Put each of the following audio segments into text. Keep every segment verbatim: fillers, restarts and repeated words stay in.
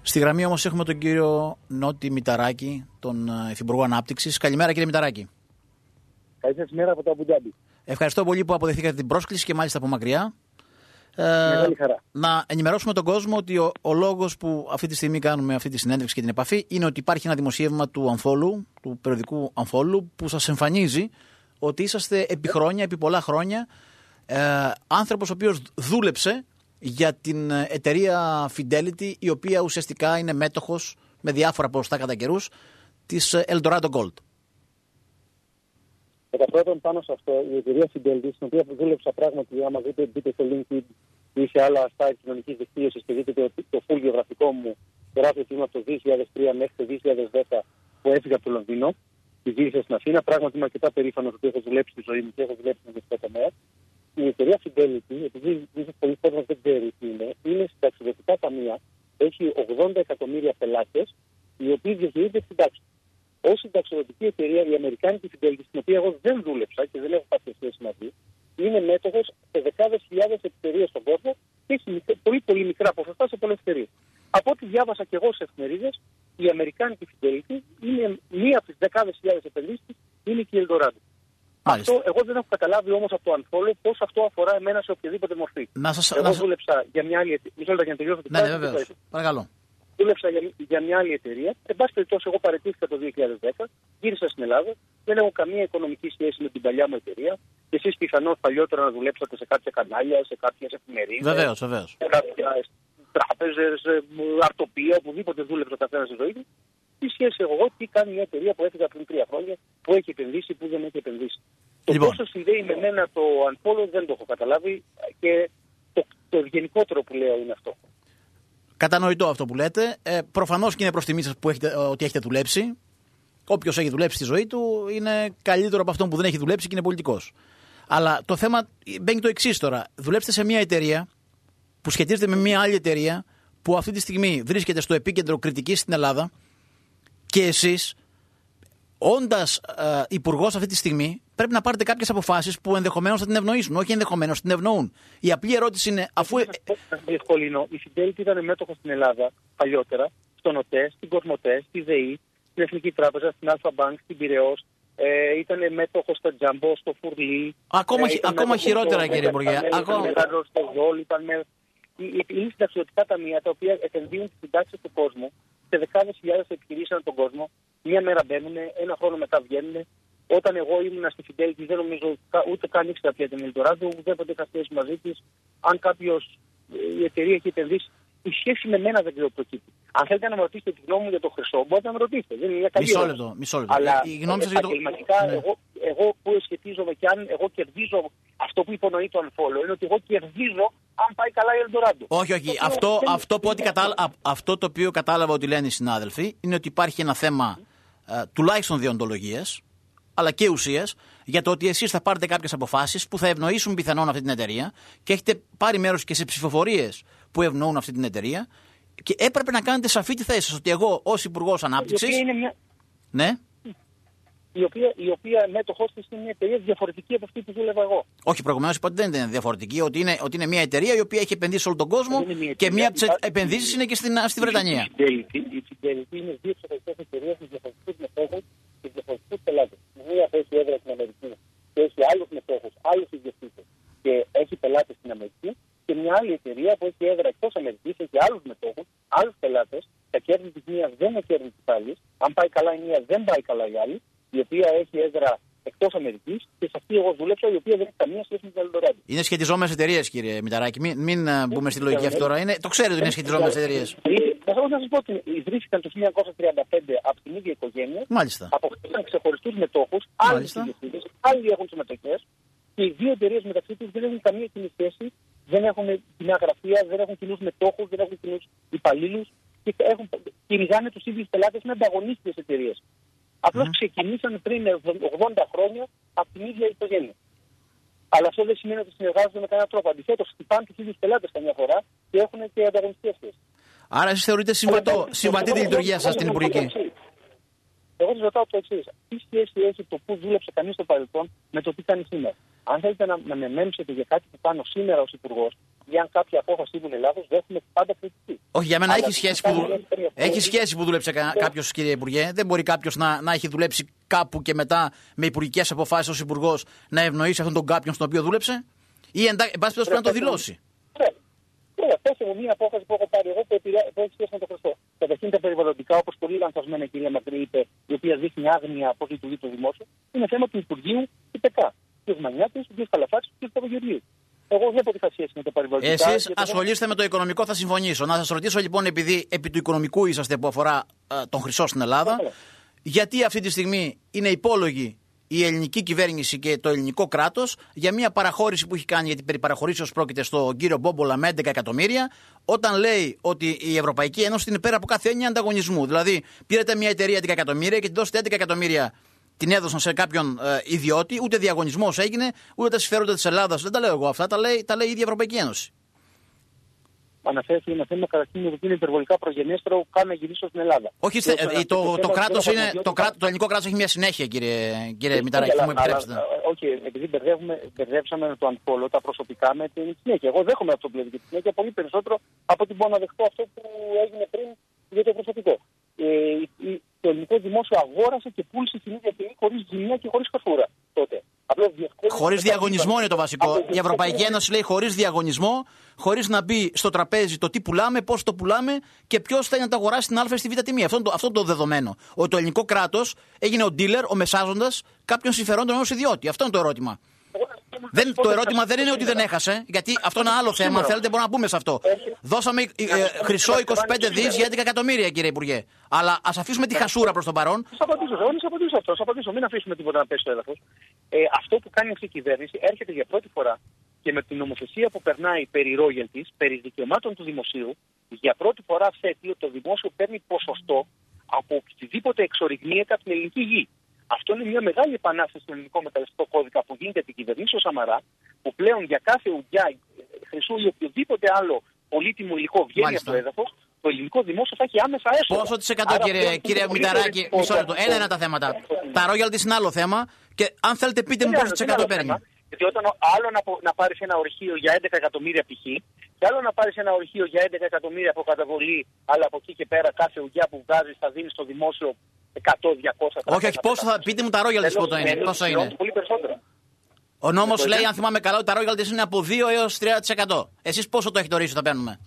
Στη γραμμή όμως έχουμε τον κύριο Νότι Μηταράκη, τον Υφυπουργό Ανάπτυξης. Καλημέρα κύριε Μηταράκη. Καλή σας μέρα από το Αμπουντάμπι. Ευχαριστώ πολύ που αποδεχθήκατε την πρόσκληση και μάλιστα από μακριά. Ε, Μεγάλη χαρά. Να ενημερώσουμε τον κόσμο ότι ο, ο λόγος που αυτή τη στιγμή κάνουμε αυτή τη συνέντευξη και την επαφή είναι ότι υπάρχει ένα δημοσίευμα του Unfollow, του περιοδικού Unfollow, που σας εμφανίζει ότι είσαστε επί χρόνια, επί πολλά χρόνια, ε, άνθρωπος ο οποίος δούλεψε για την εταιρεία Fidelity, η οποία ουσιαστικά είναι μέτοχος με διάφορα ποσοστά κατά καιρούς της Eldorado Gold. Κατά πρώτον, πάνω σε αυτό, η εταιρεία Fidelity, στην οποία δούλεψα πράγματι, άμα δείτε, μπείτε στο LinkedIn ή σε άλλα site κοινωνικής δικτύωσης και δείτε το, το full βιογραφικό μου, γράφει ότι είμαι από το δύο χιλιάδες τρία μέχρι το δύο χιλιάδες δέκα που έφυγα από το Λονδίνο και γύρισα στην Αθήνα. Πράγματι, είμαι αρκετά περήφανος ότι έχω δουλέψει τη ζωή μου και έχω δουλέψει στην ιδιωτικό τομέα. Η εταιρεία Fidelity, επειδή ίσως πολλοί κόσμος δεν ξέρει τι είναι, είναι συνταξιδοτικά ταμεία, έχει ογδόντα εκατομμύρια πελάτες, οι οποίοι διαχειρίζονται την τάξη. Ως συνταξιδοτική εταιρεία, η Αμερικάνικη Fidelity, στην οποία εγώ δεν δούλεψα και δεν έχω κάποια σχέση μαζί, είναι μέτοχος σε δεκάδες χιλιάδες εταιρείες στον κόσμο και έχει πολύ, πολύ μικρά ποσοστά σε πολλές εταιρείες. Από ό,τι διάβασα και εγώ σε εφημερίδες, η Αμερικάνικη Fidelity είναι μία από τις δεκάδες χιλιάδες επενδύσεις, είναι και η Eldorado. Αυτό εγώ δεν έχω καταλάβει όμως από το Unfollow πώς αυτό αφορά εμένα σε οποιαδήποτε μορφή. Να σας, εγώ να... δούλεψα για μια άλλη εταιρεία. Μισό λεπτό για να τελειώσω. Ναι, ναι, βεβαίως. Παρακαλώ. Δούλεψα για, για μια άλλη εταιρεία. Εν πάση περιπτώσει, εγώ παραιτήθηκα το δύο χιλιάδες δέκα, γύρισα στην Ελλάδα. Δεν έχω καμία οικονομική σχέση με την παλιά μου εταιρεία. Και εσείς πιθανώς παλιότερα να δουλέψατε σε κάποια κανάλια, σε κάποιες εφημερίδες. Βεβαίως, βεβαίως. Σε κάποιες τράπεζες, αρτοπία, οπουδήποτε δούλεψε ο καθένας στη ζωή του. Τι σχέση έχω εγώ, τι κάνει μια εταιρεία που έφυγα πριν τρία χρόνια, που έχει επενδύσει, που δεν έχει επενδύσει. Λοιπόν. Το πόσο συνδέει με μένα το Unfollow δεν το έχω καταλάβει και το, το γενικότερο που λέω είναι αυτό. Κατανοητό αυτό που λέτε. Ε, προφανώς και είναι προς τιμή σας που έχετε, ότι έχετε δουλέψει. Όποιος έχει δουλέψει στη ζωή του είναι καλύτερο από αυτόν που δεν έχει δουλέψει και είναι πολιτικός. Αλλά το θέμα μπαίνει το εξής τώρα. Δουλέψτε σε μια εταιρεία που σχετίζεται με μια άλλη εταιρεία που αυτή τη στιγμή βρίσκεται στο επίκεντρο κριτικής στην Ελλάδα και εσείς, όντας ε, υπουργός αυτή τη στιγμή, πρέπει να πάρετε κάποιες αποφάσεις που ενδεχομένως θα την ευνοήσουν. Όχι ενδεχομένως, την ευνοούν. Η απλή ερώτηση είναι, αφού. Να διευκολύνω, η Fidelity ήταν μέτοχος στην Ελλάδα παλιότερα, στον ΟΤΕ, στην Κοσμοτέ, στη ΔΕΗ, στην Εθνική Τράπεζα, στην Αλφα Bank, στην Πειραιώς. Ε, ήταν μέτοχος στο Τζαμπό, στο Φουρλί. Ακόμα, ε, ακόμα χειρότερα, κύριε Υπουργέ. Ακόμα στο Ζόλ, ήταν με. Είναι συνταξιδοτικά ταμεία τα οποία επενδύουν τις συντάξεις του κόσμου σε δεκάδες χιλιάδες επιχειρήσεις ανά τον κόσμο. Μία μέρα μπαίνουν, ένα χρόνο μετά βγαίνουν. Όταν εγώ ήμουν στη Fidelity, δεν νομίζω ούτε καν ήξερα πια την Eldorado, ουδέποτε είχα σχέση μαζί της. Αν κάποιος, η εταιρεία έχει επενδύσει, η σχέση με μένα δεν ξέρω προκύπτει. Αν θέλετε να με ρωτήσετε τη γνώμη μου για το χρυσό, μπορείτε να με ρωτήσετε. Δεν είναι μια καλή μισό λεπτό, μισό λεπτό. Αλλά η γνώμη σας για το... ναι. εγώ, εγώ που σχετίζομαι και αν εγώ κερδίζω, αυτό που υπονοεί το Unfollow είναι ότι εγώ κερδίζω αν πάει καλά η Eldorado. Όχι, όχι. Το αυτό, δεν... αυτό, που κατάλα... αυτό το οποίο κατάλαβα ότι λένε οι συνάδελφοι είναι ότι υπάρχει ένα θέμα ε, τουλάχιστον διοντολογίας, αλλά και ουσίας, για το ότι εσείς θα πάρετε κάποιες αποφάσεις που θα ευνοήσουν πιθανόν αυτή την εταιρεία και έχετε πάρει μέρος και σε ψηφοφορίες που ευνοούν αυτή την εταιρεία και έπρεπε να κάνετε σαφή τη θέση σας ότι εγώ ως Υπουργός Ανάπτυξης. Μια... Ναι. Η οποία, η οποία μέτοχός της είναι μια εταιρεία διαφορετική από αυτή που δούλευα εγώ. Όχι, προηγουμένως είπα ότι δεν είναι διαφορετική, ότι είναι, ότι είναι μια εταιρεία η οποία έχει επενδύσει σε όλο τον κόσμο και μία από τις επενδύσεις είναι και στην, στη Βρετανία. Η Fidelity είναι δύο ξεχωριστές εταιρείες με διαφορετικούς μετόχους και διαφορετικούς πελάτες. Μία που έχει έδρα στην Αμερική και έχει άλλους μετόχους, άλλους ιδιοκτήτες και έχει πελάτες στην Αμερική, και μια άλλη εταιρεία που έχει έδρα εκτός Αμερικής, έχει άλλους μετόχους, άλλους πελάτες. Τα κέρδη της μίας δεν είναι κέρδη της άλλης. Αν πάει καλά η μία, δεν πάει καλά η άλλη, η οποία έχει έδρα εκτός Αμερικής και σε αυτή εγώ δούλεψα, η οποία δεν έχει καμία σχέση με την Eldorado. Είναι σχετιζόμενες εταιρείες, κύριε Μηταράκη. Μην, μην μπούμε στη λογική αυτή τώρα. Είναι, το ξέρετε ότι είναι σχετιζόμενες εταιρείες. Θα θέλω να σας πω ότι ιδρύθηκαν το χίλια εννιακόσια τριάντα πέντε από την ίδια οικογένεια. Μάλιστα. Αποκτήσαν ξεχωριστούς μετόχους, άλλοι ιδιοκτήτες, άλλοι έχουν συμμετοχές και οι δύο εταιρείες μεταξύ τους δεν έχουν καμία κοινή σχέση, δεν έχουν κοινά γραφεία, δεν έχουν κοινούς μετόχους, δεν έχουν κοινούς υπαλλήλους και έχουν, κυνηγάνε τους ίδιους πελάτες με ανταγωνίστες εταιρείες. Απλώς mm. ξεκινήσαν πριν ογδόντα χρόνια από την ίδια οικογένεια. Αλλά αυτό δεν σημαίνει ότι συνεργάζονται με κανένα τρόπο. Αντιθέτως, χτυπάνε τους ίδιους πελάτες καμιά φορά και έχουν και ανταγωνιστικές σχέσεις. Άρα, εσείς θεωρείτε συμβατό, συμβατή τη λειτουργία σας στην Υπουργική. Εγώ σας ρωτάω το εξής. Τι σχέση έχει το που δούλεψε κανείς στο παρελθόν με το τι κάνει σήμερα? Αν θέλετε να, να με μέμψετε για κάτι που κάνω σήμερα ως Υπουργός, ή αν κάποια απόφαση ήμουν λάθος, δέχομαι πάντα κριτική. Όχι, για μένα Αλλά έχει σχέση, που, έχει σχέση που δούλεψε κα, κάποιος, κύριε Υπουργέ. Δεν μπορεί κάποιος να, να έχει δουλέψει κάπου και μετά με υπουργικές αποφάσεις ως υπουργός να ευνοήσει αυτόν τον κάποιον στον οποίο δούλεψε. Ή εν πάση περιπτώσει πρέπει να το δηλώσει. Ωραία, πέστε μου μία απόφαση που έχω πάρει εγώ που έχει σχέση με το Χριστό. Καταρχήν τα περιβαλλοντικά, όπως πολύ λανθασμένα η κυρία Μακρύ είπε, η οποία δείχνει άγνοια πώς λειτουργεί το δημόσιο, είναι θέμα του Υπουργείου ΙΠΕΚΑ. Του Μανιάτη, του Καλαφάτη, του Παπαγεωργίου. Εγώ δεν έχω σχέση με το περιβαλλοντικά. Εσείς ασχολείστε με το οικονομικό, θα συμφωνήσω. Να σας ρωτήσω λοιπόν, επειδή επί του οικονομικού είσαστε που αφορά α, τον Χρυσό στην Ελλάδα, yeah. γιατί αυτή τη στιγμή είναι υπόλογη η ελληνική κυβέρνηση και το ελληνικό κράτος για μια παραχώρηση που έχει κάνει, γιατί περί παραχωρήσεως πρόκειται, στον κύριο Μπόμπολα με έντεκα εκατομμύρια, όταν λέει ότι η Ευρωπαϊκή Ένωση είναι πέρα από κάθε έννοια ανταγωνισμού. Δηλαδή, πήρατε μια εταιρεία έντεκα εκατομμύρια και την δώσετε έντεκα εκατομμύρια. Την έδωσαν σε κάποιον ε, ιδιώτη, ούτε διαγωνισμός έγινε, ούτε τα συμφέροντα της Ελλάδας. Δεν τα λέω εγώ αυτά, τα λέει, τα λέει η ίδια Ευρωπαϊκή Ένωση. Αναφέρθηκε ένα θέμα καταρχήν ότι είναι υπερβολικά προγενέστερο, κάνε γυρίσω στην Ελλάδα. Όχι, στε, το, το, το, κράτος είναι, το, κράτο, το ελληνικό κράτος έχει μια συνέχεια, κύριε, κύριε Μηταράκη, θα μου επιτρέψετε. Όχι, επειδή μπερδεύσαμε το ανφόλο, τα προσωπικά με την συνέχεια. Εγώ δέχομαι αυτό που λέτε και τη συνέχεια πολύ περισσότερο από ότι μπορώ να δεχτώ αυτό που έγινε πριν για το προσωπικό. Ε, το ελληνικό δημόσιο αγόρασε και πούλησε την ίδια τιμή χωρίς ζημιά και χωρίς καφούρα τότε. Χωρίς διαγωνισμό είναι το βασικό. Η Ευρωπαϊκή Ένωση λέει χωρίς διαγωνισμό, χωρίς να μπει στο τραπέζι το τι πουλάμε, πώς το πουλάμε και ποιος θέλει να το αγοράσει την Α ή στη Β τιμή. Αυτό είναι το, αυτό το δεδομένο. Ότι το ελληνικό κράτος έγινε ο dealer, ο μεσάζοντας κάποιων συμφερόντων ενός ιδιώτη. Αυτό είναι το ερώτημα. Δεν, το ερώτημα δεν είναι ότι δεν έχασε, γιατί αυτό είναι άλλο θέμα. Αν θέλετε, μπορούμε να πούμε σε αυτό. Δώσαμε ε, ε, χρυσό είκοσι πέντε δισεκατομμύρια για έντεκα εκατομμύρια, κύριε Υπουργέ. Αλλά ας αφήσουμε τη χασούρα προς τον παρόν. Σας απαντήσω, εγώ σας απαντήσω αυτό. Σας απαντήσω, μην αφήσουμε τίποτα να πέσει στο έδαφος. Ε, αυτό που κάνει αυτή η κυβέρνηση έρχεται για πρώτη φορά και με την νομοθεσία που περνάει περί royalties, περί δικαιωμάτων του δημοσίου, για πρώτη φορά θέτει ότι το δημόσιο παίρνει ποσοστό από οτιδήποτε εξορυγνύεται από την ελληνική γη. Αυτό είναι μια μεγάλη επανάσταση στον ελληνικό μεταλλευτικό κώδικα που γίνεται την κυβερνήσεω Σαμαρά, που πλέον για κάθε ουγγιά, χρυσού ή οποιοδήποτε άλλο πολύτιμο υλικό βγαίνει από το έδαφος, το ελληνικό δημόσιο θα έχει άμεσα έσοδα. Πόσο της εκατό, κύριε, κύριε Μηταράκη, μισό λεπτό. Ένα είναι τα θέματα. Τα royalties είναι άλλο θέμα και αν θέλετε πείτε μου πόσο της εκατό παίρνει. Γιατί όταν άλλο να, να πάρει ένα ορυχείο για έντεκα εκατομμύρια π.χ. και άλλο να πάρει ένα ορυχείο για έντεκα εκατομμύρια από καταβολή, αλλά από εκεί και πέρα κάθε ουγγιά που βγάζει θα δίνει στο δημόσιο εκατό, διακόσια. Όχι, όχι, πόσο θα πείτε μου τα royalties πόσο είναι. Πόσο είναι. Πολύ περισσότερο. Ο νόμος λέει, αν θυμάμαι καλά, ότι τα royalties είναι από δύο έως τρία τοις εκατό. Εσείς πόσο το έχετε ορίσει θα παίρνουμε?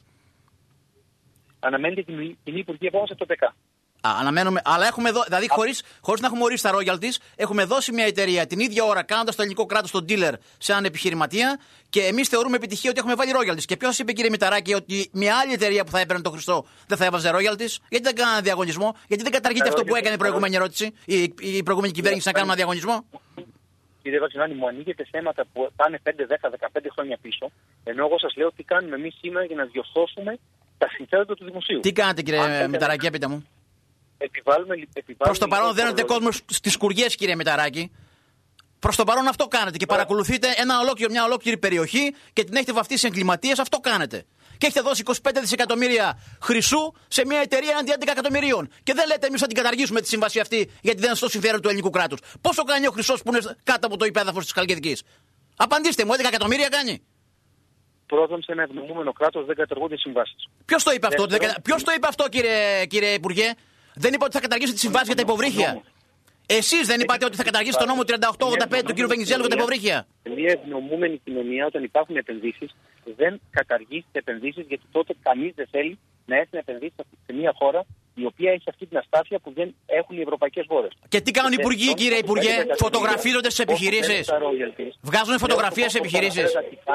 Αναμένεται την κοινή υπουργική απόφαση από το ΠΕΚΑ. Α, αναμένουμε, αλλά έχουμε δω, δηλαδή χωρίς, χωρίς να έχουμε ορίσει τα royalties, έχουμε δώσει μια εταιρεία την ίδια ώρα κάνοντας το ελληνικό κράτος τον dealer σε έναν επιχειρηματία και εμείς θεωρούμε επιτυχία ότι έχουμε βάλει royalties. Και ποιος είπε, κύριε Μηταράκη, ότι μια άλλη εταιρεία που θα έπαιρνε το Χριστό δεν θα έβαζε royalties? Γιατί δεν κάνανε διαγωνισμό? Γιατί δεν καταργείται αυτό που έκανε η προηγούμενη ερώτηση, η, η προηγούμενη κυβέρνηση, να κάνουμε ένα διαγωνισμό? Κύριε Βατσινάνη, μου ανοίγετε θέματα που πάνε πέντε, δέκα, δεκαπέντε χρόνια πίσω, ενώ εγώ σας λέω τι κάνουμε εμείς σήμερα για να διορθώσουμε τα συμφέροντα του δημοσίου. Τι κάνετε, κύριε Μηταράκη, πείτε μου? Επιβάλλουμε, επιβάλλουμε Προς το παρόν δένετε κόσμο στις σκουριές, κύριε Μηταράκη. Προς το παρόν αυτό κάνετε και παρακολουθείτε ένα ολόκληρο, μια ολόκληρη περιοχή και την έχετε βαφτίσει εγκληματίες, αυτό κάνετε. Και έχετε δώσει είκοσι πέντε δισεκατομμύρια χρυσού σε μια εταιρεία αντί έντεκα εκατομμυρίων. Και δεν λέτε εμείς θα την καταργήσουμε τη σύμβαση αυτή γιατί δεν είναι στο συμφέρον του ελληνικού κράτους. Πόσο κάνει ο χρυσός που είναι κάτω από το υπέδαφος της Χαλκιδικής? Απαντήστε μου, έντεκα εκατομμύρια κάνει? Πρώτον, σε ένα ευνοούμενο κράτος δεν καταργούνται συμβάσεις. Ποιος το είπε αυτό, Ποιος το είπε αυτό, κύριε, κύριε Υπουργέ? Δεν είπα ότι θα καταργήσει τη συμβάση για τα υποβρύχια. Εσείς δεν είπατε ότι θα καταργήσει το νόμο τριάντα οκτώ ογδόντα πέντε του κ. Βενιζέλου για τα υποβρύχια? Σε μια ευνομούμενη κοινωνία, όταν υπάρχουν επενδύσεις, δεν καταργεί τις επενδύσεις, γιατί τότε κανείς δεν θέλει να έρθει να επενδύσει σε μια χώρα η οποία έχει αυτή την αστάθεια που δεν έχουν οι ευρωπαϊκές χώρες. Και τι κάνουν οι υπουργοί, κύριε Υπουργέ? Φωτογραφίζονται στις επιχειρήσεις? Βγάζουν φωτογραφίες στις επιχειρήσεις?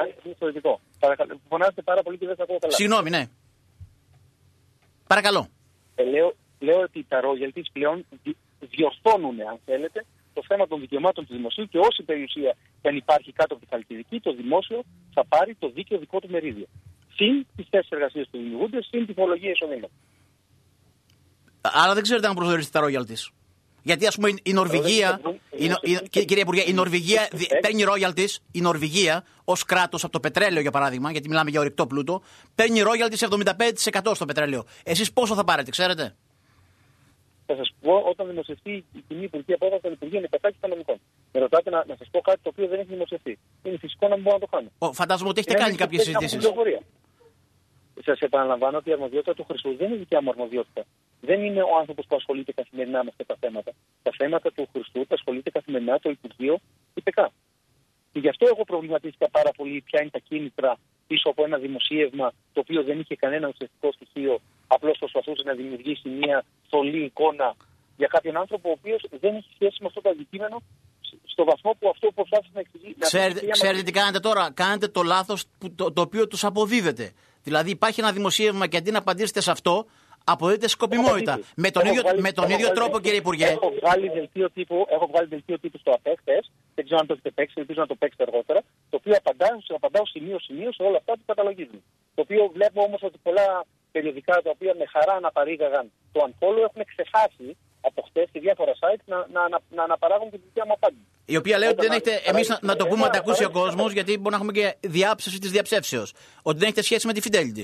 Φωνάζετε πάρα πολύ και δεν σας ακούω καλά. Συγγνώμη, ναι. Παρακαλώ. Λέω, λέω ότι τα royalties πλέον διορθώνουν, αν θέλετε, το θέμα των δικαιωμάτων του δημοσίου και όση περιουσία δεν υπάρχει κάτω από τη Χαλκιδική, το δημόσιο θα πάρει το δίκαιο δικό του μερίδιο. Συν τις θέσεις εργασίας που δημιουργούνται, συν τη φορολογία εισοδήματος. Άρα δεν ξέρετε αν προσδιορίσετε τα royalties. Γιατί, ας πούμε, η Νορβηγία, η, η, κύριε Υπουργέ, η Νορβηγία παίρνει royalties, η Νορβηγία ως κράτος από το πετρέλαιο, για παράδειγμα, γιατί μιλάμε για ορυκτό πλούτο, παίρνει royalties εβδομήντα πέντε τοις εκατό στο πετρέλαιο. Εσείς πόσο θα πάρετε, ξέρετε? Θα σας πω όταν δημοσιευτεί η κοινή υπουργεία απόφαση των Υπουργείων Οικονομικών και Οικονομικών. Με ρωτάτε να, να σας πω κάτι το οποίο δεν έχει δημοσιευτεί. Είναι φυσικό να μην μπορώ να το κάνω. Ο, φαντάζομαι ότι έχετε είναι κάνει κάποιες συζητήσεις. Σας επαναλαμβάνω ότι η αρμοδιότητα του Χρυσού δεν είναι δικιά μου αρμοδιότητα. Δεν είναι ο άνθρωπος που ασχολείται καθημερινά με αυτά τα θέματα. Τα θέματα του Χρυσού τα ασχολείται καθημερινά το Υπουργείο ΙΠΕΚΑ. Και γι' αυτό εγώ προβληματίστηκα πάρα πολύ ποια είναι τα κίνητρα πίσω από ένα δημοσίευμα το οποίο δεν είχε κανένα ουσιαστικό στοιχείο. Απλώς προσπαθούσε να δημιουργήσει μια θολή εικόνα για κάποιον άνθρωπο ο οποίος δεν έχει σχέση με αυτό το αντικείμενο στο βαθμό που αυτό προσπάθησε να εξηγήσει. Ξέρετε, ξέρετε τι κάνετε τώρα. Κάνετε το λάθος που, το, το οποίο τους αποδίδετε. Δηλαδή υπάρχει ένα δημοσίευμα και αντί να απαντήσετε σε αυτό, αποδίδετε σκοπιμότητα. Με τον, ίδιο, βγάλει, με τον ίδιο τρόπο, βάλει, κύριε Υπουργέ. Έχω βγάλει δελτίο τύπου, έχω βγάλει δελτίο τύπου στο ΑΠΕ χθες. Δεν ξέρω αν το έχετε παίξει, ελπίζω να το παίξετε αργότερα. Το οποίο απαντάω, απαντάω σημείο-σημείο σε όλα αυτά που καταλογίζουν. Το οποίο βλέπω όμως ότι πολλά περιοδικά τα οποία με χαρά αναπαρήγαγαν το Unfollow έχουν ξεχάσει από χτες και διάφορα site να, να, να, να αναπαράγουν την δικιά μου απάντηση. Η οποία λέει ότι δεν έχετε, εμείς να, να το πούμε να τα ακούσει ο κόσμος, γιατί μπορεί να έχουμε και διάψευση της διαψεύσεως. Ότι δεν έχετε σχέση με τη Fidelity.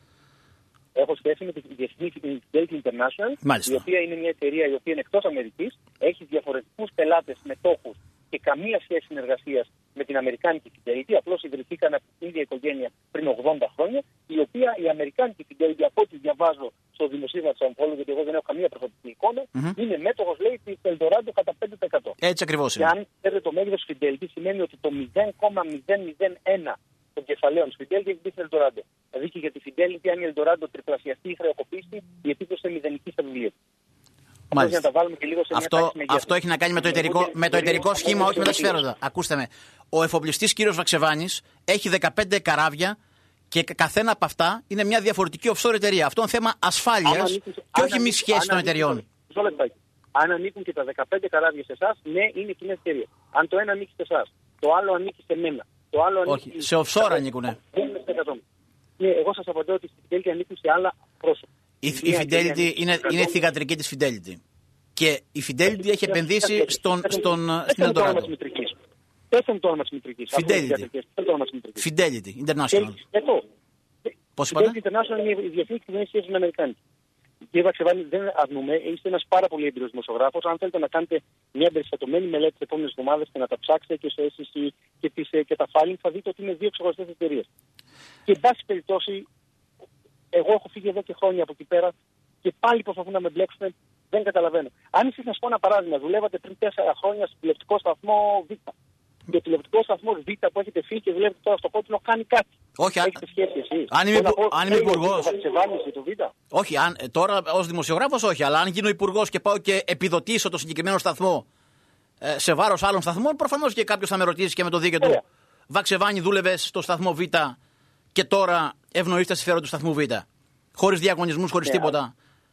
Έχω σχέση με τη διεθνή Fidelity International, Μάλιστα. η οποία είναι μια εταιρεία η οποία είναι εκτός Αμερικής, έχει διαφορετικούς πελάτες, μετόχους και καμία σχέση συνεργασίας με την Αμερικάνικη Fidelity. Απλώς ιδρυθήκαν από την ίδια οικογένεια πριν ογδόντα χρόνια, η οποία η Αμερικάνικη Fidelity, από ό,τι διαβάζω στο δημοσίευμα του Unfollow, γιατί εγώ δεν έχω καμία προσωπική εικόνα, mm-hmm. είναι μέτοχος, λέει, τη Eldorado κατά πέντε τοις εκατό. Έτσι ακριβώς είναι. Και αν ξέρετε το μέγεθος Fidelity, σημαίνει ότι το μηδέν κόμμα μηδέν μηδέν ένα των κεφαλαίων Fidelity έχει μπει στην Eldorado. Δηλαδή και για τη Fidelity, αν η Eldorado τριπλασιαστεί ή χρεοκοπήσει, η επίπτωση είναι μηδενική στα βιβλία. Μάλιστα. Αυτό, αυτό έχει να κάνει με το εταιρικό, με το εταιρικό σχήμα, όχι με τα συμφέροντα. Ακούστε με. Ο εφοπλιστής κύριος Βαξεβάνης έχει δεκαπέντε καράβια και καθένα από αυτά είναι μια διαφορετική offshore εταιρεία. Αυτό είναι θέμα ασφάλειας και όχι μη σχέση των εταιριών. Αν ανήκουν και τα δεκαπέντε καράβια σε εσάς, ναι, είναι κοινές εταιρείες. Αν το ένα ανήκει σε εσάς, το άλλο ανήκει σε μένα. Το άλλο όχι, ανήκει... σε offshore ανήκουνε. Ναι, εγώ σας απαντώ ότι η Fidelity ανήκουν σε άλλα πρόσωπα. Η, η Fidelity είναι, είναι θυγατρική της Fidelity. Και η Fidelity έχει επενδύσει στον, στον, στην Eldorado. Πες το όνομα της μητρικής. Fidelity. Fidelity International. Πώς είπατε? Fidelity International είναι η διεθνή κοινωνική σχέση με την Αμερικάνικη. Κύριε Βαξεβάνη, δεν αρνούμε, είστε ένας πάρα πολύ έμπειρος δημοσιογράφος. Αν θέλετε να κάνετε μια εμπεριστατωμένη μελέτη τις επόμενες εβδομάδες και να τα ψάξετε και στο ες ι σι και, τις, και τα filing, θα δείτε ότι είναι δύο ξεχωριστές εταιρείες. Και εν πάση περιπτώσει, εγώ έχω φύγει εδώ και χρόνια από εκεί πέρα και πάλι προσπαθούν να με μπλέξουν. Δεν καταλαβαίνω. Αν εσείς, να σας πω ένα παράδειγμα, δουλεύατε πριν τέσσερα χρόνια στο τηλεοπτικό σταθμό Β. Και ο τηλεοπτικός σταθμός Β που έχετε φύγει και δουλεύετε τώρα στο κόκκινο κάνει κάτι. Όχι, έχετε σχέση εσείς. Αν είμαι, πω, αν είμαι υπουργός. Όχι, αν, τώρα ως δημοσιογράφος όχι, αλλά αν γίνω υπουργός και πάω και επιδοτήσω το συγκεκριμένο σταθμό ε, σε βάρος άλλων σταθμών, προφανώς και κάποιος θα με ρωτήσει και με το δίκαιο του. Βαξεβάνη, δούλευες στο σταθμό Β και τώρα ευνοείς τα συμφέροντα του σταθμού Β. Χωρίς διαγωνισμούς, χωρίς yeah. τίποτα.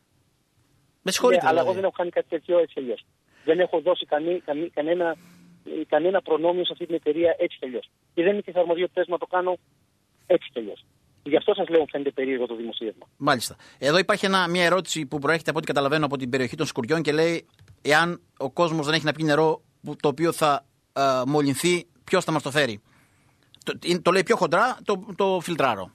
Με συγχωρείτε. Ναι, αλλά εγώ δεν έχω κάνει κάτι τέτοιο έτσι αλλιώς. Δεν έχω δώσει κανεί, κανεί, κανένα, κανένα προνόμιο σε αυτή την εταιρεία έτσι αλλιώς. Και δεν είναι τις αρμοδιότητες να το κάνω έτσι αλλιώς. Γι' αυτό σας λέω ότι φαίνεται περίεργο το δημοσίευμα. Μάλιστα. Εδώ υπάρχει ένα, μια ερώτηση που προέρχεται από ό,τι καταλαβαίνω από την περιοχή των Σκουριών και λέει εάν ο κόσμος δεν έχει να πιει νερό το οποίο θα ε, μολυνθεί, ποιος θα μας το φέρει. Το, το λέει πιο χοντρά, το, το φιλτράρω.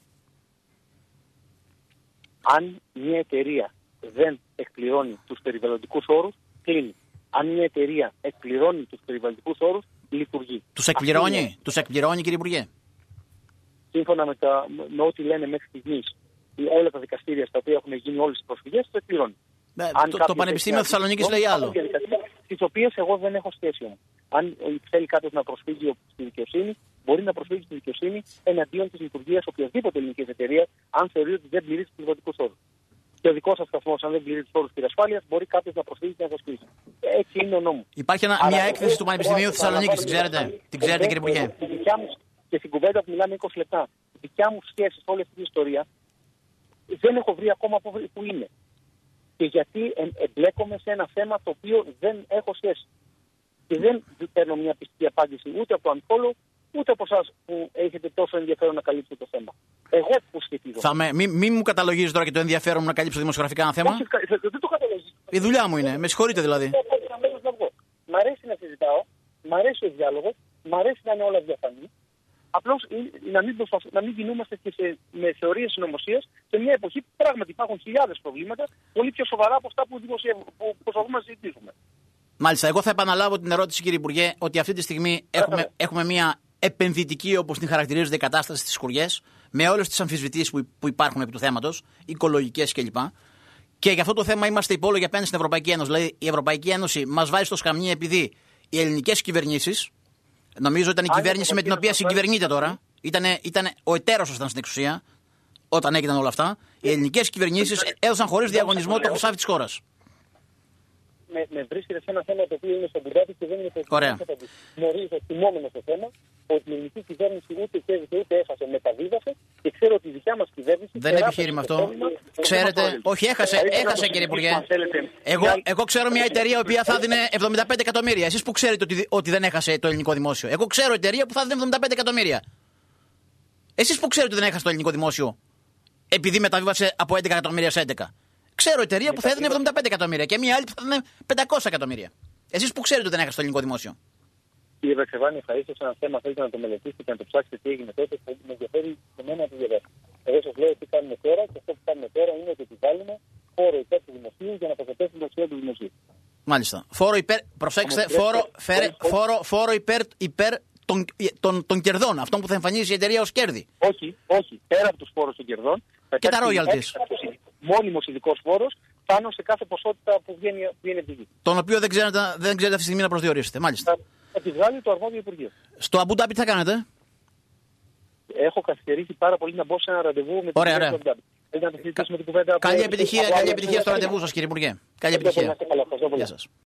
Αν μια εταιρεία δεν εκπληρώνει τους περιβαλλοντικούς όρους, κλείνει. Αν μια εταιρεία εκπληρώνει τους περιβαλλοντικούς όρους, λειτουργεί. Τους εκπληρώνει, είναι... τους εκπληρώνει κύριε Υπουργέ. Σύμφωνα με, τα, με ό,τι λένε μέχρι στιγμής όλα τα δικαστήρια στα οποία έχουν γίνει όλες τις προσφυγές, το εκπληρώνει. Ναι, το, το Πανεπιστήμιο Θεσσαλονίκης λέει άλλο. Τις οποίες εγώ δεν έχω σχέση όμως. Αν θέλει κάποιος να προσφύγει στη δικαιοσύνη, μπορεί να προσφύγει στη δικαιοσύνη εναντίον της λειτουργίας οποιασδήποτε ελληνικής εταιρείας, αν θεωρεί ότι δεν πληρεί τους περιβαλλοντικούς όρους. Και ο δικός σας σταθμός, αν δεν πληρεί τους όρους πυρασφάλειας, μπορεί κάποιος να προσφύγει και να προσφύγει. Έτσι είναι ο νόμος. Υπάρχει ένα, μια έκθεση του Πανεπιστημίου Θεσσαλονίκης, την ξέρετε, την ξέρετε κύριε Υπουργέ. Και στην κουβέντα που μιλάμε είκοσι λεπτά, η δικιά μου σχέση σε όλη αυτή την ιστορία δεν έχω βρει ακόμα που είναι. Και γιατί εμπλέκομαι σε ένα θέμα το οποίο δεν έχω σχέση. Και δεν παίρνω μια πιστική απάντηση ούτε από το Unfollow, ούτε από εσάς που έχετε τόσο ενδιαφέρον να καλύψετε το θέμα. Εγώ που σχετίζω. Μην μη, μη μου καταλογίζει τώρα και το ενδιαφέρον μου να καλύψω δημοσιογραφικά ένα θέμα. Όχι, δεν το καταλογίζω. Η δουλειά μου είναι. Με συγχωρείτε δηλαδή. Μ' αρέσει να συζητάω, μ' αρέσει ο διάλογος, μ' αρέσει να είναι όλα διαφανή. Απλώς να μην, να μην κινούμαστε και σε, με θεωρίες συνωμοσίας σε μια εποχή που πράγματι υπάρχουν χιλιάδες προβλήματα, πολύ πιο σοβαρά από αυτά που, που προσπαθούμε να συζητήσουμε. Μάλιστα. Εγώ θα επαναλάβω την ερώτηση, κύριε Υπουργέ, ότι αυτή τη στιγμή έχουμε, έχουμε μια επενδυτική, όπως την χαρακτηρίζεται, κατάσταση στις χωριές, με όλες τις αμφισβητήσεις που, που υπάρχουν επί του θέματος, οικολογικές κλπ. Και για αυτό το θέμα είμαστε υπόλογοι απέναντι στην Ευρωπαϊκή Ένωση. Δηλαδή, η Ευρωπαϊκή Ένωση μας βάζει στο σκαμνί επειδή οι ελληνικές κυβερνήσεις, νομίζω ήταν η Αν κυβέρνηση με την οποία συγκυβερνείται τώρα, ήτανε, ήτανε, ο εταίρος ήταν στην εξουσία, όταν έγιναν όλα αυτά, οι ελληνικές κυβερνήσεις έδωσαν χωρίς διαγωνισμό το χρυσάφι της χώρας. Με, με βρίσκεται σε ένα θέμα το οποίο είναι στον πουντάτη και δεν είναι το Ωραία. Γνωρίζω, θυμόμενο στο θέμα, ότι η ελληνική κυβέρνηση ούτε κέρδισε ούτε έχασε, μεταβίβασε και ξέρω ότι η δικιά μας κυβέρνηση. Δεν είναι επιχείρημα αυτό. Ξέρετε, όχι, έχασε, έχασε κύριε Υπουργέ. Εγώ, εγώ ξέρω μια εταιρεία η οποία θα δίνει εβδομήντα πέντε εκατομμύρια. Εσείς που ξέρετε ότι, ότι δεν έχασε το ελληνικό δημόσιο. Εγώ ξέρω εταιρεία που θα δίνει εβδομήντα πέντε εκατομμύρια. Εσείς που ξέρετε ότι δεν έχασε το ελληνικό δημόσιο επειδή μεταβίβασε από έντεκα εκατομμύρια σε έντεκα. Ξέρω εταιρεία που θα έδινε εβδομήντα πέντε εκατομμύρια και μια άλλη που θα έδινε πεντακόσια εκατομμύρια. Εσείς που ξέρετε ότι δεν έχασε το ελληνικό δημόσιο. Κύριε Βεξεβάνη, ευχαρίστω ένα θέμα θέλετε να το μελετήσετε και να το ψάξετε τι έγινε τότε. Θα με ενδιαφέρει σε μένα να το διαβάσετε. Εγώ σας λέω τι κάνουμε τώρα και αυτό που κάνουμε τώρα είναι ότι επιβάλλουμε φόρο υπέρ του δημοσίου για να προστατεύσουμε το αξία του δημοσίου. Μάλιστα. Φόρο υπέρ, προσέξτε, φόρο, φέρε, φόρο, φόρο υπέρ, υπέρ των, των, των κερδών, αυτών που θα εμφανίζει η εταιρεία ως κέρδη. Όχι, όχι. Πέρα από τους φόρους των κερδών. Και τα royalties. Μόνιμος ειδικός φόρος πάνω σε κάθε ποσότητα που βγαίνει, βγαίνει από τη γη. Τον οποίο δεν ξέρετε, δεν ξέρετε αυτή τη στιγμή να προσδιορίσετε. Μάλιστα. Θα τη βγάλει το αρμόδιο Υπουργείο. Στο Αμπούνταμπι τι θα κάνετε? Έχω καθυστερήσει πάρα πολύ να μπω σε ένα ραντεβού με την ωραία, ωραία. Κα... Καλή επιτυχία, καλή επιτυχία στο ραντεβού σας, κύριε Υπουργέ. Καλή επιτυχία. Γεια σας.